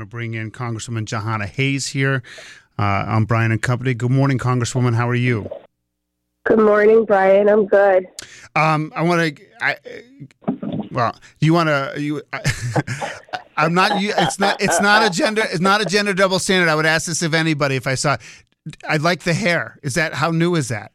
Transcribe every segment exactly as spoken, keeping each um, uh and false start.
to bring in Congresswoman Jahana Hayes here uh, on Brian and Company. Good morning, Congresswoman. How are you? Good morning, Brian. I'm good. Um, I want to. I, well, you want to. You. I, I'm not. You, it's not. It's not a gender. It's not a gender double standard. I would ask this of anybody if I saw. I like the hair. Is that how new is that?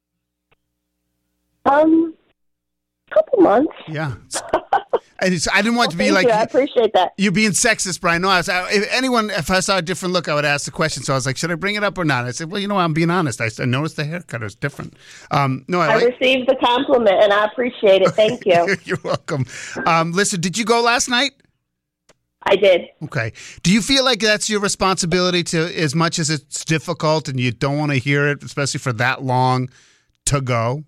Um, couple months. Yeah. And it's, I didn't want well, to be thank like you. I appreciate that. You being sexist, Brian. No, I was, I, if anyone, if I saw a different look, I would ask the question. So I was like, should I bring it up or not? I said, well, you know, I'm being honest. I, I noticed the haircut is different. Um, no, I, I like, received the compliment, and I appreciate it. Thank you. You're welcome. Um, listen, did you go last night? I did. Okay. Do you feel like that's your responsibility to, as much as it's difficult and you don't want to hear it, especially for that long, to go?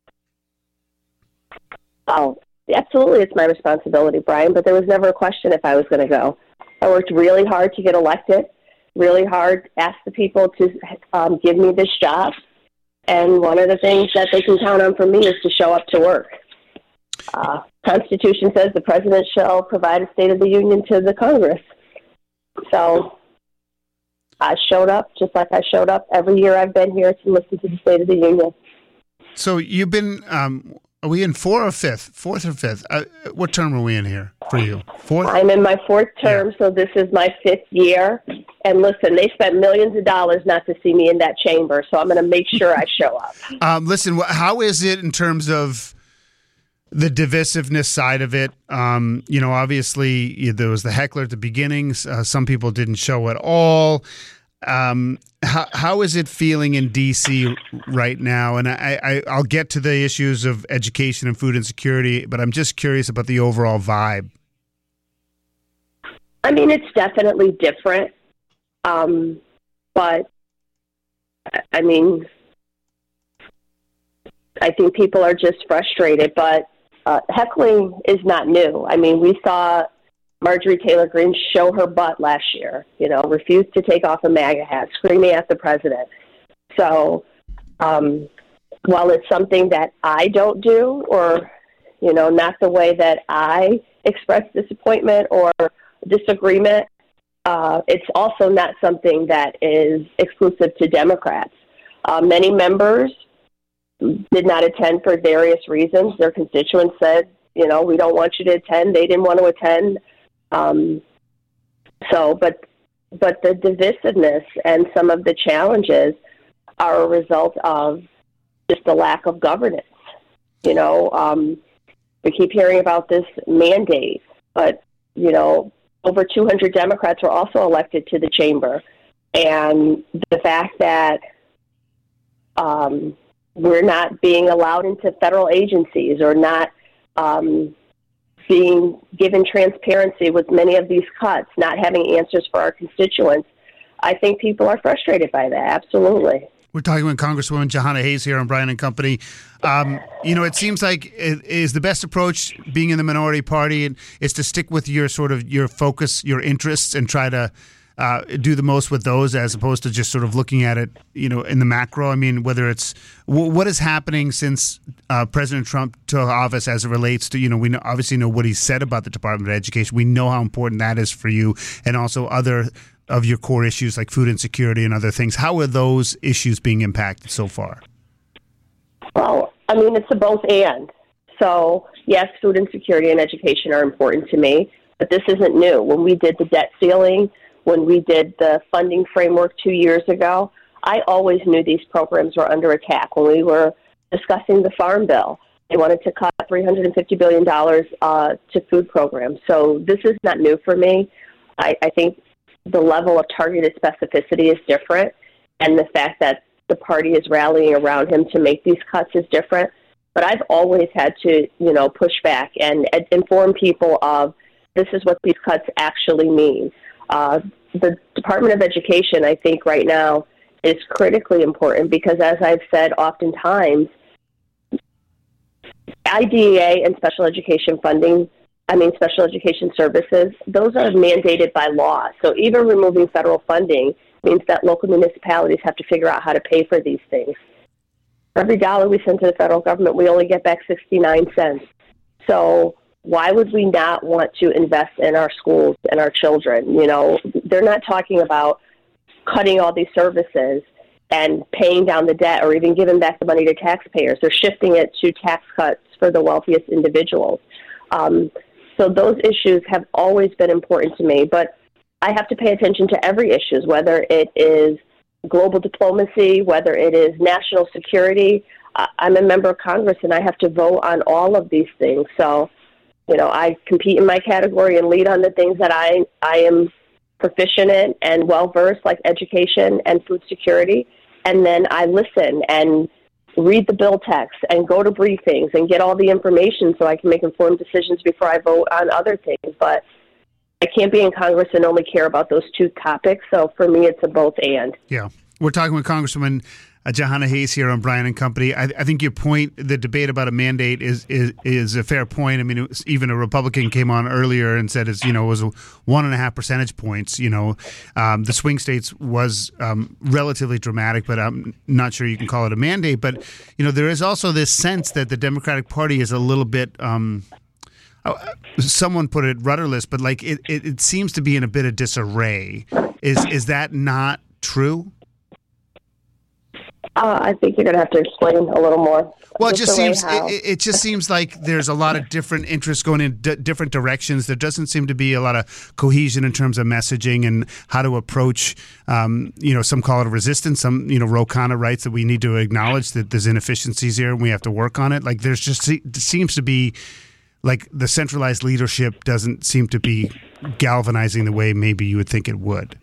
Oh, absolutely. It's my responsibility, Brian, but there was never a question if I was going to go. I worked really hard to get elected, really hard, asked the people to um, give me this job. And one of the things that they can count on from me is to show up to work. Uh, Constitution says the president shall provide a State of the Union to the Congress. So I showed up just like I showed up every year I've been here to listen to the State of the Union. So you've been, um, are we in four or fifth? Fourth or fifth? Uh, what term are we in here for you? Fourth? I'm in my fourth term, yeah. So this is my fifth year. And listen, they spent millions of dollars not to see me in that chamber, so I'm going to make sure I show up. Um, listen, how is it in terms of the divisiveness side of it? Um, you know, obviously there was the heckler at the beginning. Uh, some people didn't show at all. Um, how, how is it feeling in D C right now? And I, I, I'll get to the issues of education and food insecurity, but I'm just curious about the overall vibe. I mean, it's definitely different. Um, but, I mean, I think people are just frustrated, but uh, heckling is not new. I mean, we saw Marjorie Taylor Greene show her butt last year, you know, refused to take off a MAGA hat, screaming at the president. So um, while it's something that I don't do or, you know, not the way that I express disappointment or disagreement, uh, it's also not something that is exclusive to Democrats. Uh, many members did not attend for various reasons. Their constituents said, you know, we don't want you to attend. They didn't want to attend. Um, so, but, but the divisiveness and some of the challenges are a result of just the lack of governance. You know, um, we keep hearing about this mandate, but, you know, over two hundred Democrats were also elected to the chamber. And the fact that um, we're not being allowed into federal agencies or not um, being given transparency with many of these cuts, not having answers for our constituents, I think people are frustrated by that. Absolutely. We're talking with Congresswoman Jahana Hayes here on Brian and Company. Um, you know, it seems like it is the best approach, being in the minority party, is to stick with your sort of your focus, your interests, and try to uh, do the most with those, as opposed to just sort of looking at it, you know, in the macro. I mean, whether it's w- what is happening since uh, President Trump took office as it relates to, you know, we know, obviously know what he said about the Department of Education. We know how important that is for you, and also other of your core issues like food insecurity and other things. How are those issues being impacted so far? Well, I mean, it's a both and. So, yes, food insecurity and education are important to me, but this isn't new. When we did the debt ceiling, when we did the funding framework two years ago, I always knew these programs were under attack. When we were discussing the Farm Bill, they wanted to cut three hundred fifty billion dollars uh, to food programs. So this is not new for me. I, I think the level of targeted specificity is different, and the fact that the party is rallying around him to make these cuts is different. But I've always had to, you know, push back and, and inform people of this is what these cuts actually mean. Uh, the Department of Education, I think, right now is critically important because, as I've said oftentimes, I D E A and special education funding, I mean, special education services, those are mandated by law. So even removing federal funding means that local municipalities have to figure out how to pay for these things. For every dollar we send to the federal government, we only get back sixty-nine cents. So why would we not want to invest in our schools and our children? You know, they're not talking about cutting all these services and paying down the debt or even giving back the money to taxpayers. They're shifting it to tax cuts for the wealthiest individuals. Um, so those issues have always been important to me, but I have to pay attention to every issue, whether it is global diplomacy, whether it is national security. Uh, I'm a member of Congress, and I have to vote on all of these things. So, you know, I compete in my category and lead on the things that I, I am proficient in and well-versed, like education and food security. And then I listen and read the bill text and go to briefings and get all the information so I can make informed decisions before I vote on other things. But I can't be in Congress and only care about those two topics. So for me, it's a both and. Yeah. We're talking with Congresswoman uh, Jahana Hayes here on Bryan and Company. I, I think your point, the debate about a mandate is is, is a fair point. I mean, it was, even a Republican came on earlier and said it's, you know, it was a one and a half percentage points. You know, um, the swing states was um, relatively dramatic, but I'm not sure you can call it a mandate. But, you know, there is also this sense that the Democratic Party is a little bit um, Oh, someone put it rudderless, but like it, it, it seems to be in a bit of disarray. Is is that not true? Uh, I think you're going to have to explain a little more. Well, it just seems how. it, it just seems like there's a lot of different interests going in d- different directions. There doesn't seem to be a lot of cohesion in terms of messaging and how to approach. Um, you know, some call it resistance. Some, you know, Ro Khanna writes that we need to acknowledge that there's inefficiencies here and we have to work on it. Like there's just it seems to be. Like the centralized leadership doesn't seem to be galvanizing the way maybe you would think it would.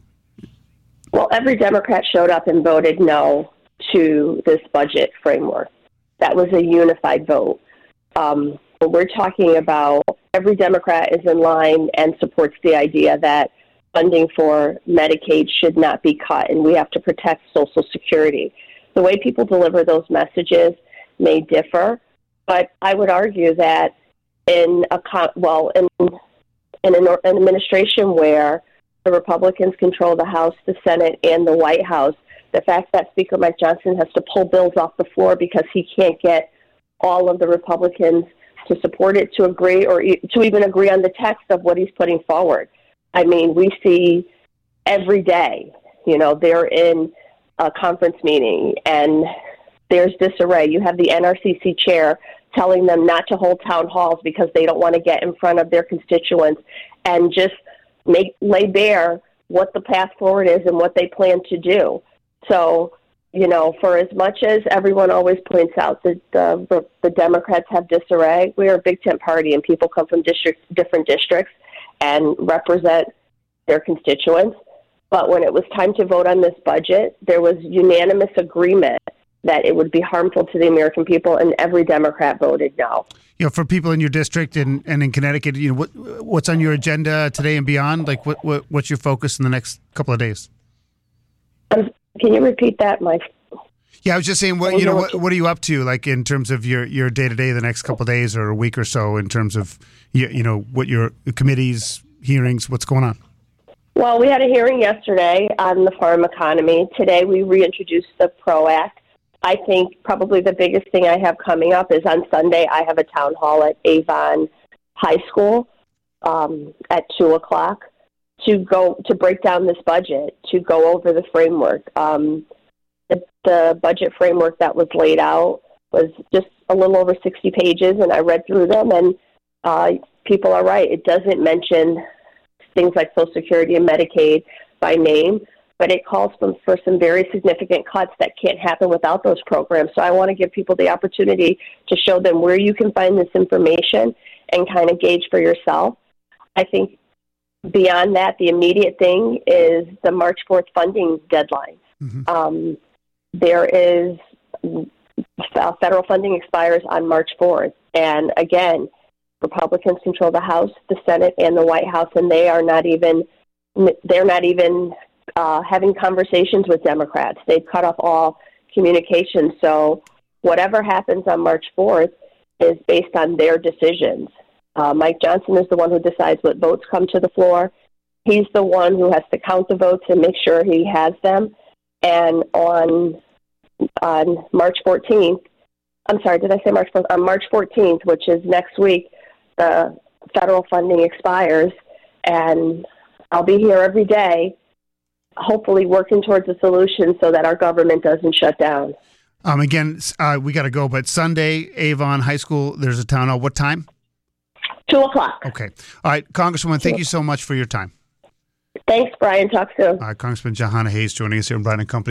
Well, every Democrat showed up and voted no to this budget framework. That was a unified vote. Um, we're talking about every Democrat is in line and supports the idea that funding for Medicaid should not be cut and we have to protect Social Security. The way people deliver those messages may differ, but I would argue that in a well in in an, an administration where the Republicans control the House, the Senate, and the White House, the fact that Speaker Mike Johnson has to pull bills off the floor because he can't get all of the Republicans to support it, to agree, or e- to even agree on the text of what he's putting forward. I mean, we see every day, you know, they're in a conference meeting and there's disarray. You have the N R C C chair telling them not to hold town halls because they don't want to get in front of their constituents and just make lay bare what the path forward is and what they plan to do. So, you know, for as much as everyone always points out that the, the, the Democrats have disarray, we are a big tent party and people come from districts, different districts and represent their constituents. But when it was time to vote on this budget, there was unanimous agreement that it would be harmful to the American people, and every Democrat voted no. You know, for people in your district and, and in Connecticut, you know, what what's on your agenda today and beyond? Like, what, what what's your focus in the next couple of days? Um, can you repeat that, Mike? Yeah, I was just saying, what you know, what, what are you up to, like in terms of your your day to day, the next couple of days or a week or so, in terms of you, you know what your committees, hearings, what's going on? Well, we had a hearing yesterday on the farm economy. Today, we reintroduced the PRO Act. I think probably the biggest thing I have coming up is on Sunday, I have a town hall at Avon High School um, at two o'clock to go to break down this budget, to go over the framework. Um, the, the budget framework that was laid out was just a little over sixty pages, and I read through them, and uh, people are right. It doesn't mention things like Social Security and Medicaid by name, but it calls for, for some very significant cuts that can't happen without those programs. So I want to give people the opportunity to show them where you can find this information and kind of gauge for yourself. I think beyond that, the immediate thing is the March fourth funding deadline. Mm-hmm. Um, there is uh, federal funding expires on March fourth. And again, Republicans control the House, the Senate, and the White House, and they are not even, they're not even Uh, having conversations with Democrats. They've cut off all communication. So whatever happens on March fourth is based on their decisions. Uh, Mike Johnson is the one who decides what votes come to the floor. He's the one who has to count the votes and make sure he has them. And on on March fourteenth, I'm sorry, did I say March fourth? On March fourteenth, which is next week, the federal funding expires. And I'll be here every day, hopefully working towards a solution so that our government doesn't shut down. Um, again, uh, we got to go, but Sunday, Avon High School, there's a town hall. What time? Two o'clock. Okay. All right, Congresswoman, thank you so much for your time. Thanks, Brian. Talk soon. All right, Congressman Jahana Hayes joining us here on Brian and Company.